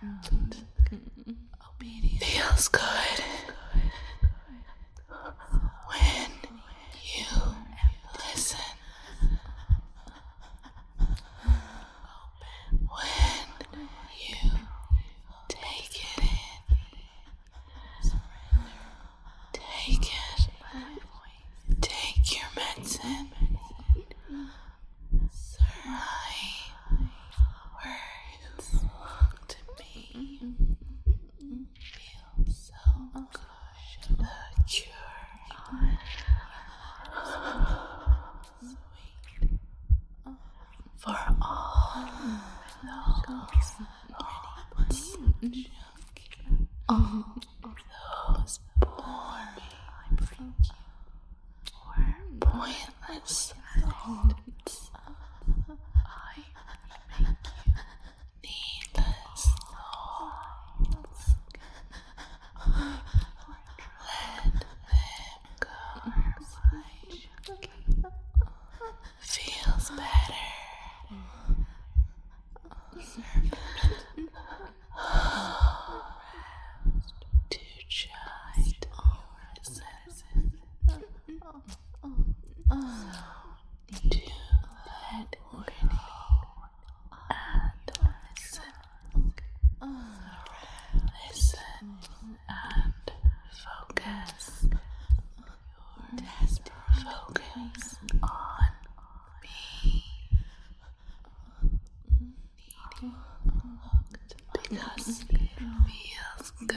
Feels good when you listen. When you take it in. Take it. Take your medicine. My words to me feel so good. The cure. Sweet. For all those thoughts. All those pointless thoughts. I make you needless thoughts. Let them go. Feels better. To just listen. To let go and listen. Listen and focus. Just focus on me. Because it feels good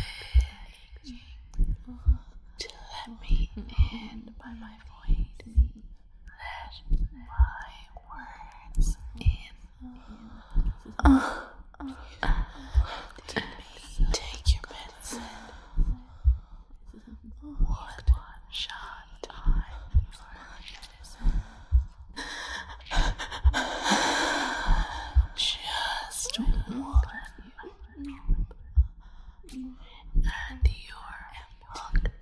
to let me in by my voice. Let my words in. Take your medicine. One shot time. Just one. And you're hooked.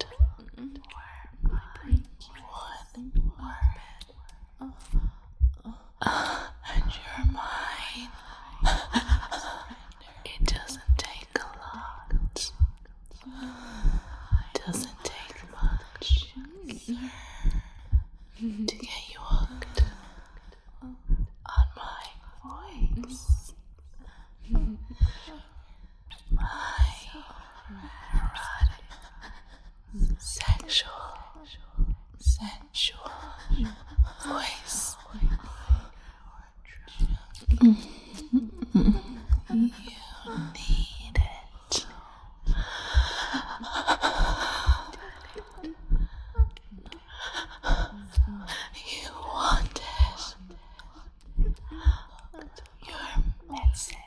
One word. And you're mine. It doesn't take a lot. It doesn't take much to get you hooked on my voice. My erotic, sensual voice. You need it. You want it. You're missing.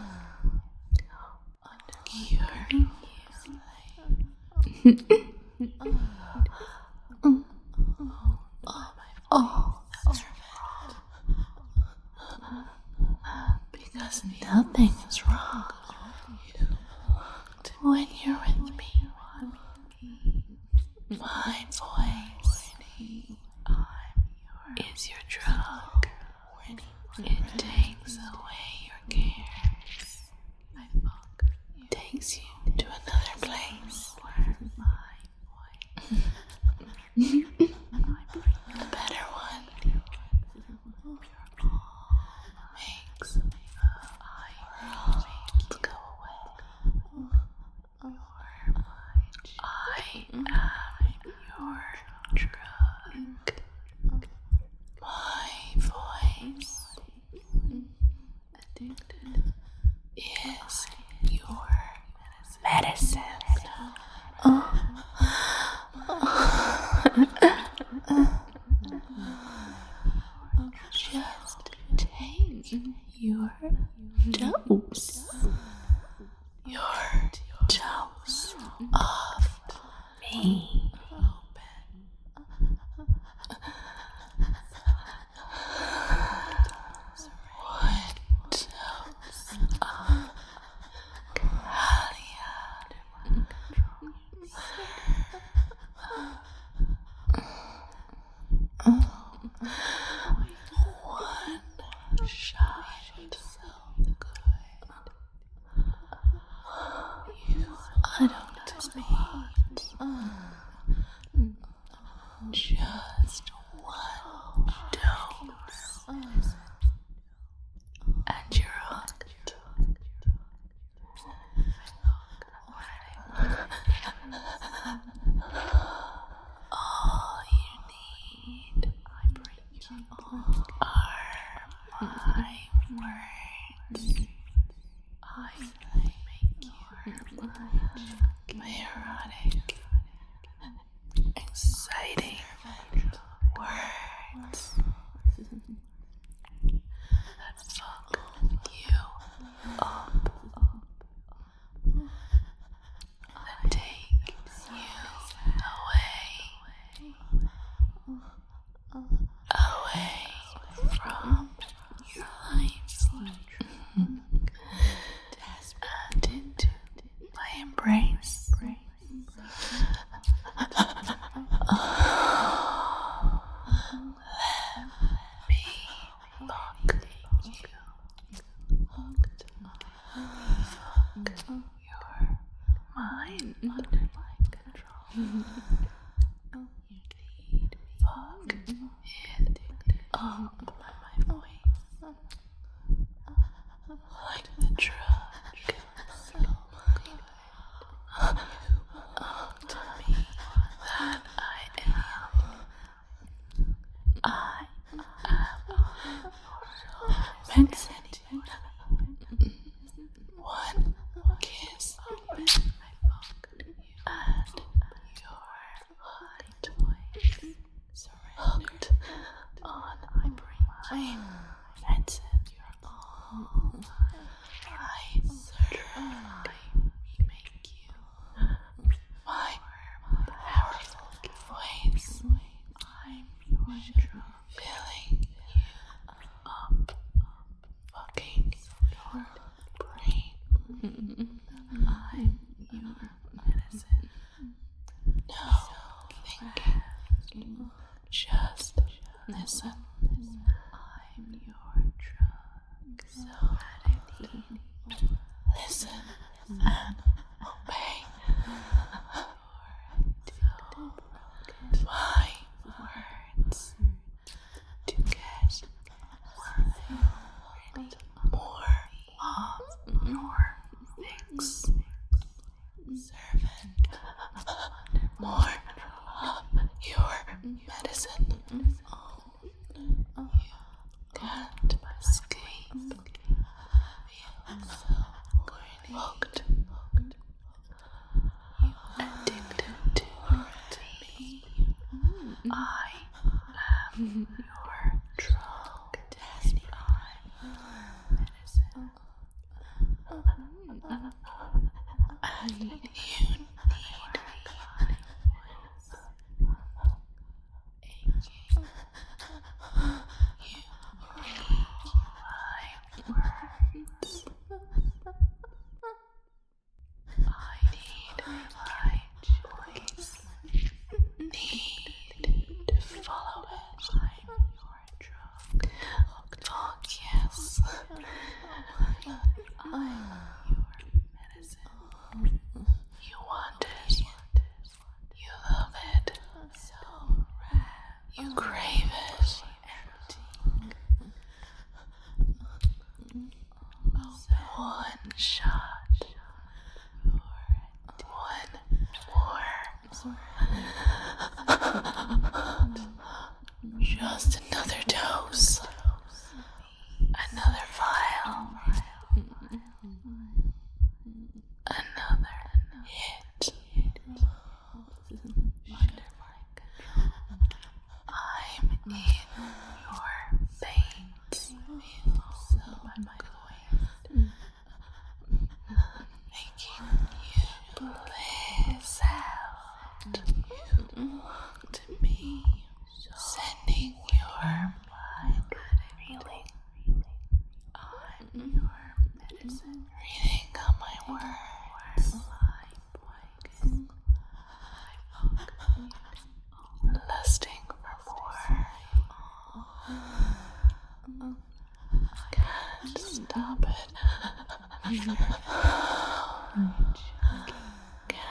Oh, that's wrong. Because nothing is wrong when you're with me. My voice is your drug. It takes away your cares. Takes you to another place. A better one. Makes worlds go away. I am your drug. My voice is your medicine. Just take your dose. Your dose of me. One dose of Kalia. One shot so good. just one dose, and you're hooked. All you need are my words. I make your erotic, exciting words that fuck you up, that take you away from your life and into my embrace. Mind under my control. Fuck it up by my voice, like the drug. To me, that I am. I am medicine. One kiss and your heart surrendered on my medicine. I certainly make you my powerful voice. I'm your filling you up, fucking your brain. I'm your medicine. No thinking, just listen. I'm your drug. So listen and obey. My words to get more of your fix. Servant, more of your medicine. You can't escape. Feel so hooked. Addicted to me. I am your drug. I'm medicine. And you need me. Aching. You need my words. I need my choice. Need to follow it. I'm your drug. Fuck yes. I'm your medicine. You want it. You love it. So rare. You crave it. One shot. One more. Just another dose. Another vial. Another hit. Under my control. I'm in your veins. Feel so good. Making you bliss out. You to me. Sending your mind reeling. I'm your medicine. Reading on my words. Lusting for more. Can't stop it. Can't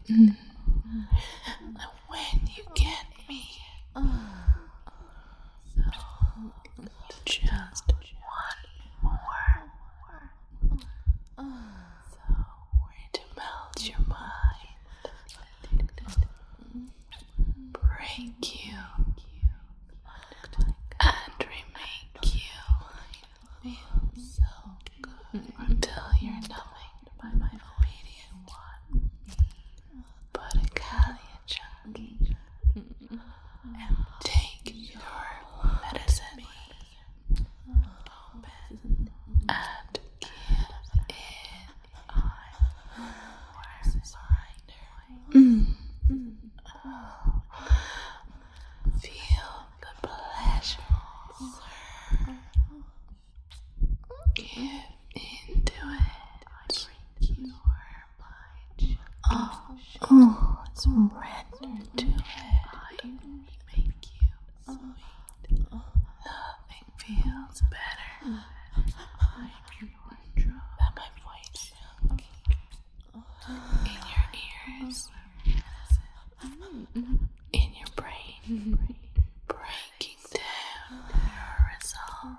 And when you get me, just one more to melt your mind, break you, and remake you feel so good until you're nothing by my obedient one. Put a Kalia junkie and take your medicine. Open and give it. I'm surrender. Feel the pleasure. Give into it. Surrender to it. Make you sweet. Nothing feels better than my voice in your ears, in your brain, breaking down your resolve.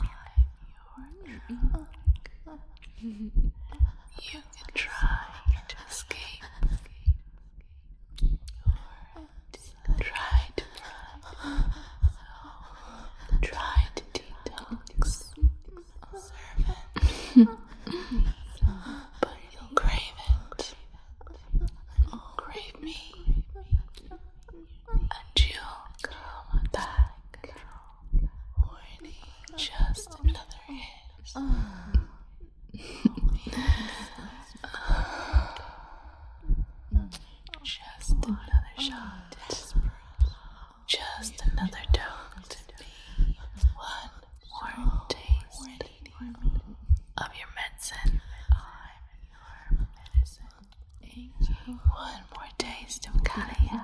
You can try to escape, try to run, try to detox, but you'll crave it. Crave me, and you'll come back. Horny, just another hit. Just another shot. Just another dose. One more taste of your medicine. One more taste of Kalia.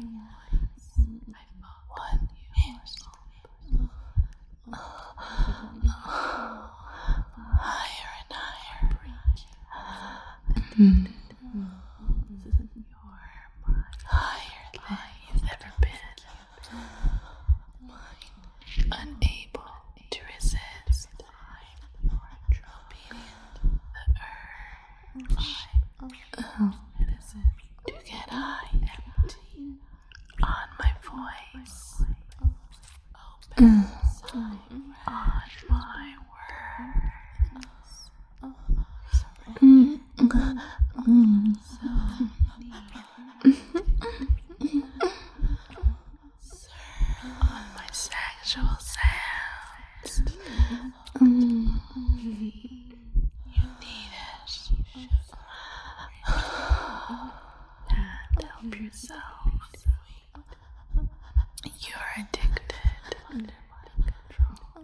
One hint. Higher and higher. Higher than you've ever been. Unable to resist the urge to get high on my voice. Open on my words. On my sexual sounds. You need it. And help yourself. You're addicted. Under my control.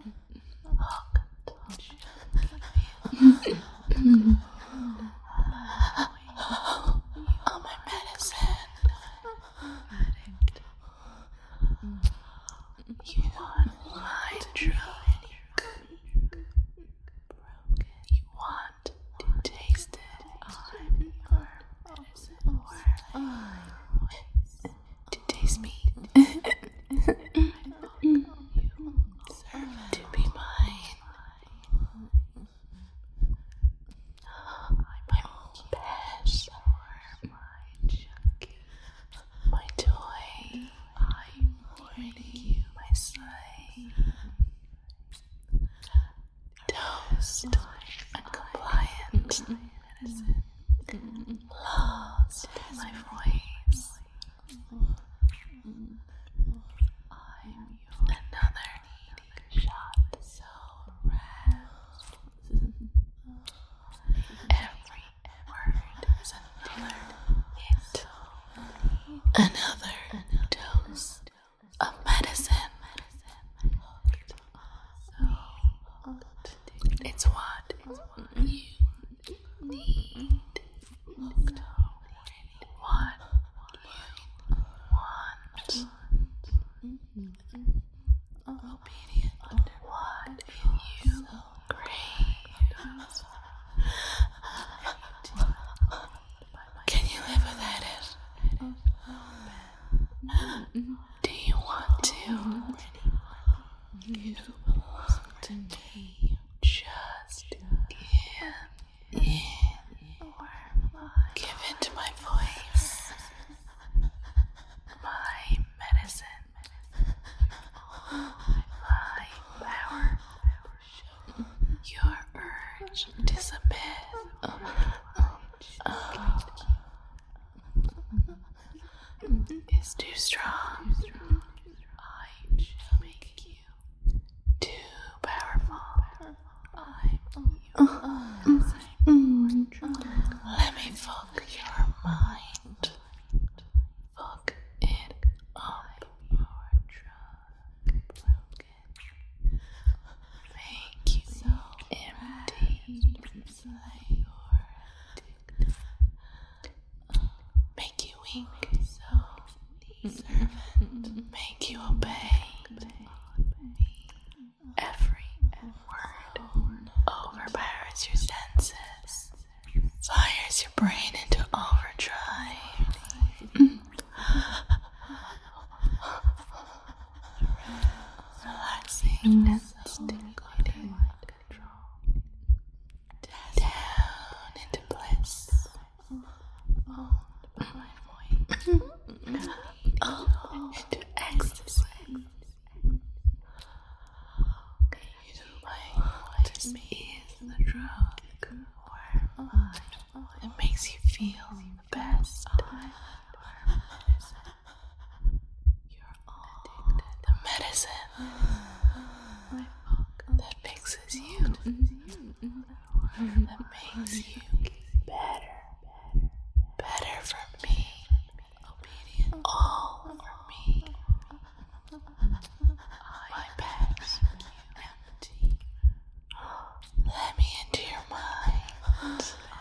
On my medicine. You want my drug. You want to taste it. I'm your medicine. To taste me. To be mine. My best. My toy. I'm horny. My slave. Toast and compliant. Lost my voice. Another shot. So rest. Every word is another hit. Another dose of medicine. It's what you need. What you a myth. Is too strong. I shall make you too powerful. Let me fuck your mind. Fuck it up. Your drug broken. Make you so empty. Make you weak. So servant. Make you obey. Every word overpowers your senses. Fires your brain into overdrive. Relaxing and stimulating control. Down into bliss. Into ecstasy. This is the drug where it makes you feel the best. You're all the medicine that fixes you, that makes you better for me, all for me. My bag's empty. Let me into your mind.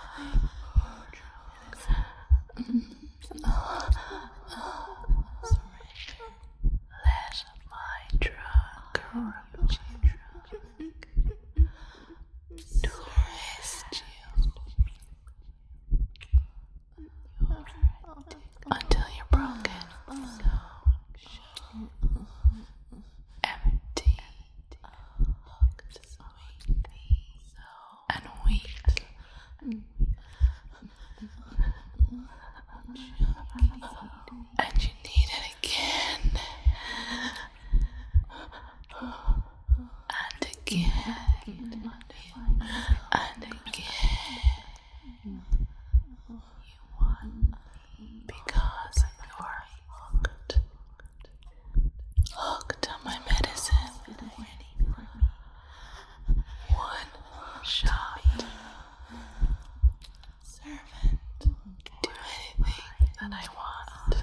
Let my drug corrupt you, twist you until you're broken. Empty and weak. And you need it again and again and again. You won because you're hooked on my medicine. One shot. Servant, do anything that I want.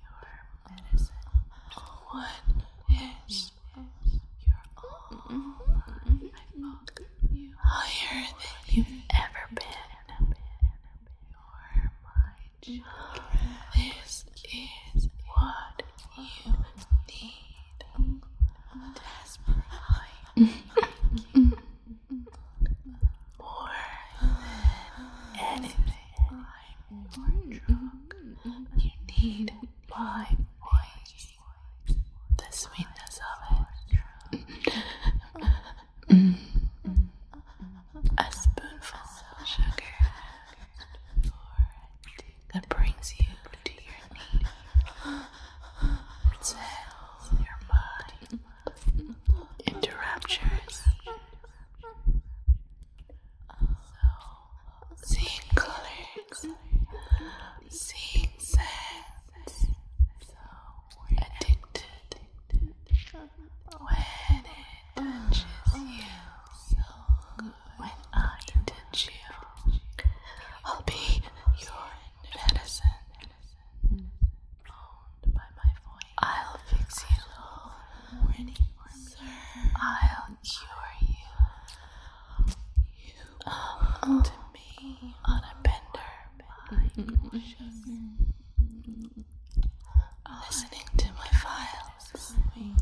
One is you're all higher than you've ever been. You're my child. This is what you need. Desperately. More than anything. I'm your drug. You need my voice. The sweetness of it. A spoonful of sugar that brings you to your knees. Sends your body into raptures. Seeing colors, seeing sounds, addicted when it touches you. When I touch you, I'll be your medicine. Owned by my voice, I'll fix you. I'll cure you. You come to me on a bender. Listening to my files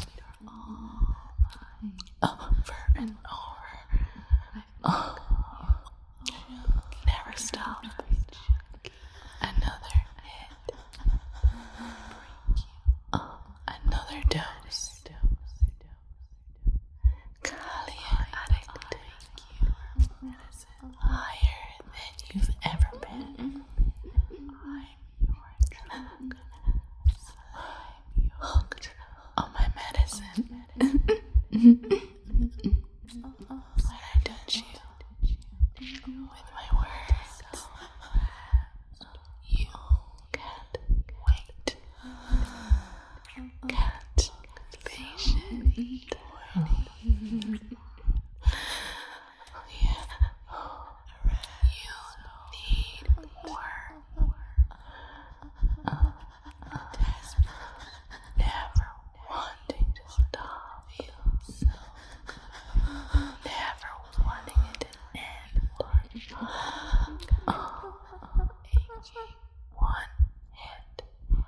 over and over. Never stop. Another hit. Another dose. Kalian addict. Higher than you've ever been. I'm your my words. You can't wait. Can't patient. Yeah. You need more. Never wanting to stop. Never wanting it to end. One hit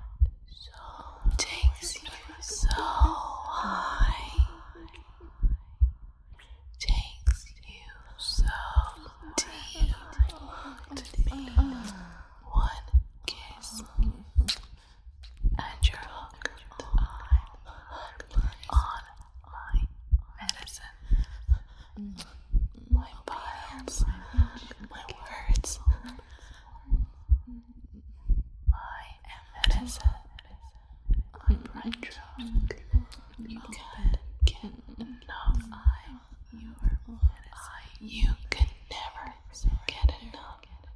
takes you so high. Takes you so deep to me. One kiss and you're hooked. On my medicine. My piles. My words. My medicine. My bright drug. You can't get enough. I'm your medicine. You can never get enough.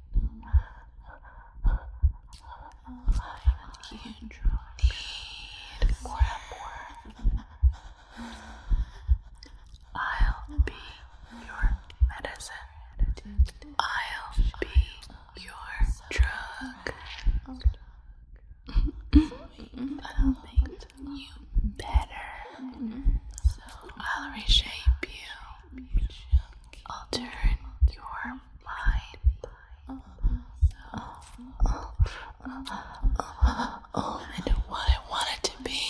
You need more and more. I'll be your medicine. I'll be your drug. I'll make you better. I'll reshape you. I'll turn your mind into what I want it to be.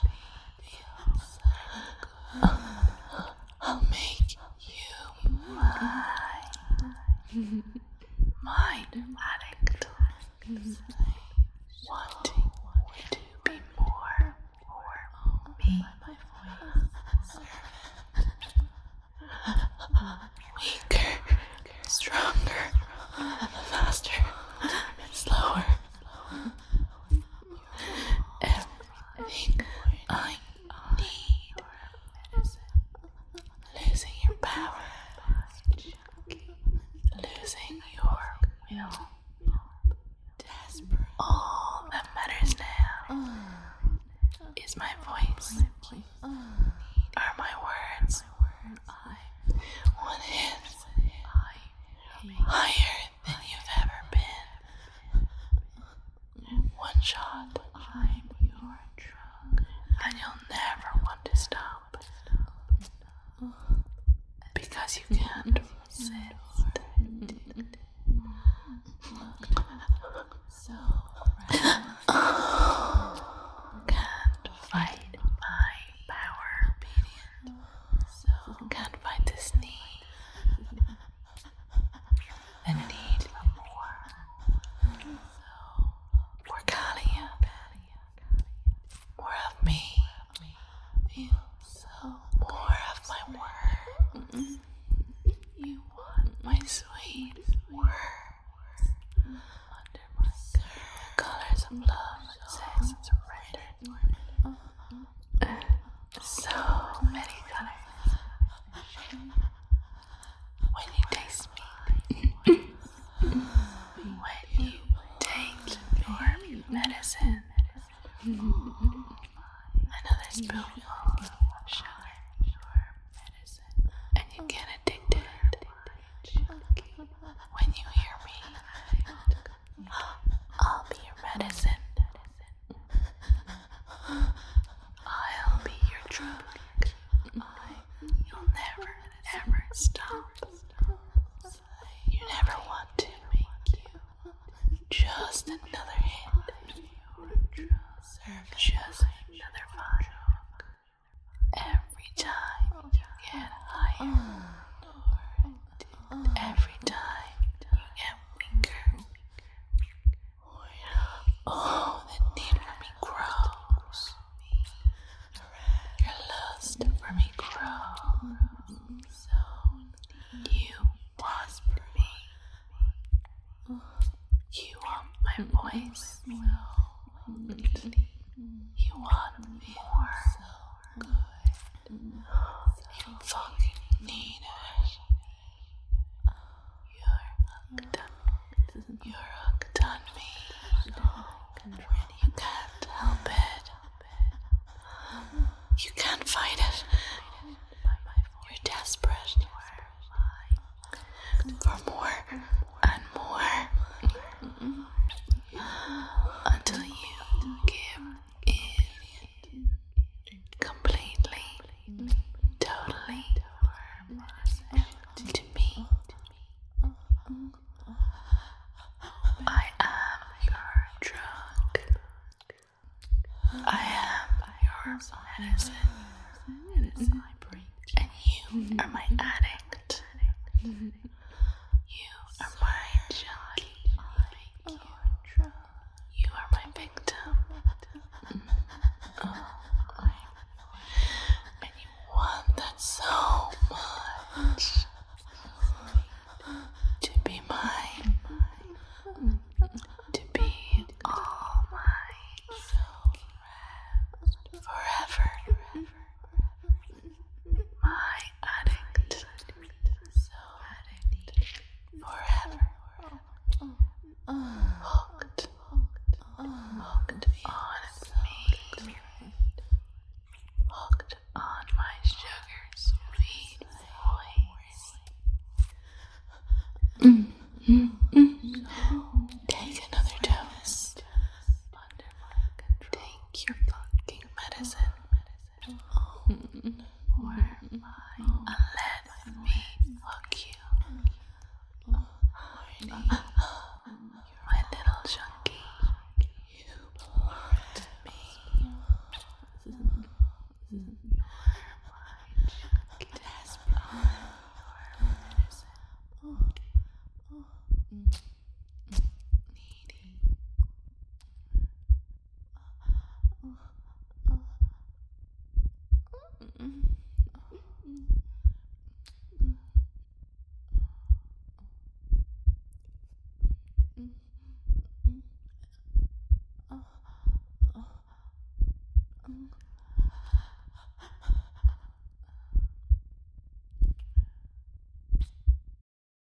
I'll make you my addict, wanting to be more for me. Weaker, stronger, faster, slower. Everything I need. Losing your power. Losing your will. All that matters now is my voice. Are my words. One hit higher than you've ever been. One shot. I'm your drug. And you'll never want to stop. Because you can't resist. Can't fight my power. Can't fight this need. The need for more. More Kalia. More of me. More of my word. You want my sweet words. Under my colors of love and sex and surrender. So many colors. When you taste me. When you take your medicine. Another spoonful of sugar. And you get addicted. When you hear me, I'll be your medicine. I'll be your drug. You'll never, ever stop. You never want to make you just another hit. Just another vibe. Every time you get higher. Every time you get weaker. Oh, the need for me grows. Your lust for me grows. You want me. You want my voice. You want more. You fucking need it. You're me when you can't help it. You can't fight it. You're desperate for more and more until you give in completely, totally to me. I am your drug. I am your medicine. And you are my addict. You are my junkie. You are my victim. And you want that so much. To be mine. To be all mine. Forever. My addict. Forever. Hooked on